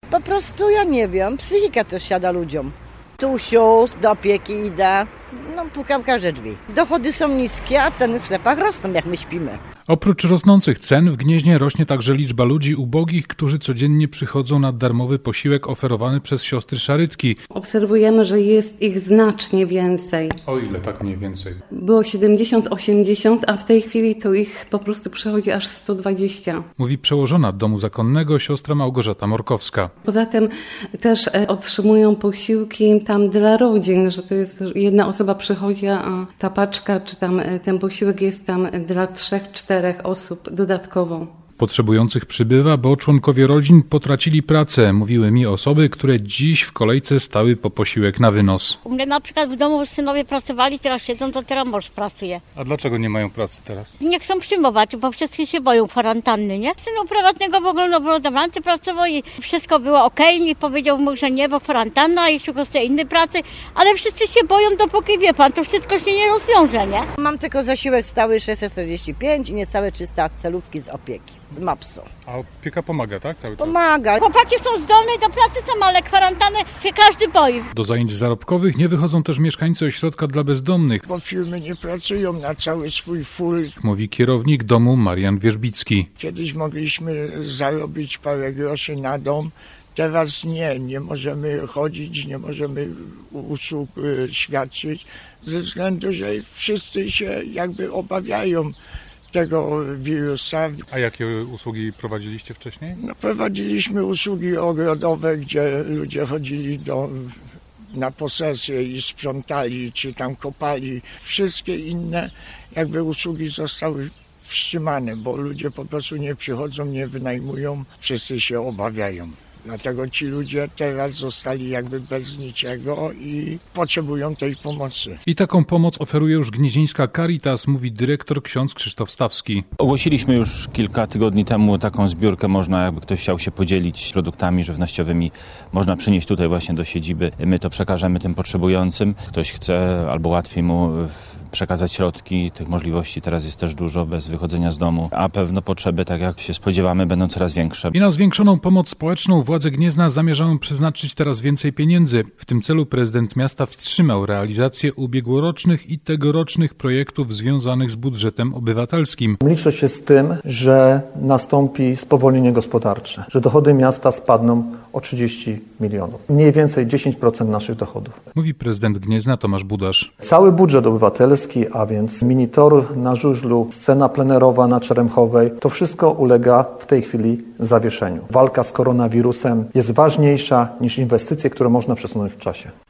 Po prostu ja nie wiem, psychika też siada ludziom. Tusiu, do opieki idę, pukam każde drzwi. Dochody są niskie, a ceny w sklepach rosną, jak my śpimy. Oprócz rosnących cen w Gnieźnie rośnie także liczba ludzi ubogich, którzy codziennie przychodzą na darmowy posiłek oferowany przez siostry Szarytki. Obserwujemy, że jest ich znacznie więcej. O ile tak mniej więcej? Było 70-80, a w tej chwili to ich po prostu przychodzi aż 120. Mówi przełożona Domu Zakonnego siostra Małgorzata Morkowska. Poza tym też otrzymują posiłki tam dla rodzin, że to jest jedna osoba przychodzi, a ta paczka czy tam ten posiłek jest tam dla 3-4 osób dodatkowo. Potrzebujących przybywa, bo członkowie rodzin potracili pracę, mówiły mi osoby, które dziś w kolejce stały po posiłek na wynos. U mnie na przykład w domu synowie pracowali, teraz siedzą, to teraz mąż pracuje. A dlaczego nie mają pracy teraz? Nie chcą przyjmować, bo wszyscy się boją kwarantanny, nie? Synu prywatnego w ogóle było do pracy pracował i wszystko było okej, nie powiedział mu, że nie, bo kwarantanna i szukał sobie innej pracy, ale wszyscy się boją, dopóki wie pan, to wszystko się nie rozwiąże, nie? Mam tylko zasiłek stały 645 i niecałe 300 celówki z opieki. Z MAPS-u. A opieka pomaga, tak? Cały czas? Pomaga. Chłopaki są zdolne do pracy, są, ale kwarantannę się każdy boi. Do zajęć zarobkowych nie wychodzą też mieszkańcy ośrodka dla bezdomnych, Bo firmy nie pracują na cały swój full. mówi kierownik domu Marian Wierzbicki. Kiedyś mogliśmy zarobić parę groszy na dom, teraz nie możemy chodzić, nie możemy usług świadczyć, ze względu, że wszyscy się jakby obawiają tego wirusa. A jakie usługi prowadziliście wcześniej? Prowadziliśmy usługi ogrodowe, gdzie ludzie chodzili na posesję i sprzątali, czy tam kopali. Wszystkie inne jakby usługi zostały wstrzymane, bo ludzie po prostu nie przychodzą, nie wynajmują, wszyscy się obawiają. Dlatego ci ludzie teraz zostali jakby bez niczego i potrzebują tej pomocy. I taką pomoc oferuje już gnieźnieńska Caritas, mówi dyrektor ksiądz Krzysztof Stawski. Ogłosiliśmy już kilka tygodni temu taką zbiórkę, można jakby ktoś chciał się podzielić produktami żywnościowymi, można przynieść tutaj właśnie do siedziby. My to przekażemy tym potrzebującym. Ktoś chce albo łatwiej mu przekazać środki, tych możliwości teraz jest też dużo bez wychodzenia z domu, a pewno potrzeby, tak jak się spodziewamy, będą coraz większe. I na zwiększoną pomoc społeczną władze Gniezna zamierzają przeznaczyć teraz więcej pieniędzy. W tym celu prezydent miasta wstrzymał realizację ubiegłorocznych i tegorocznych projektów związanych z budżetem obywatelskim. Liczę się z tym, że nastąpi spowolnienie gospodarcze, że dochody miasta spadną o 30 milionów. Mniej więcej 10% naszych dochodów. Mówi prezydent Gniezna Tomasz Budasz. Cały budżet obywatelski, a więc minitor na Żużlu, scena plenerowa na Czeremchowej, to wszystko ulega w tej chwili zawieszeniu. Walka z koronawirusem jest ważniejsza niż inwestycje, które można przesunąć w czasie.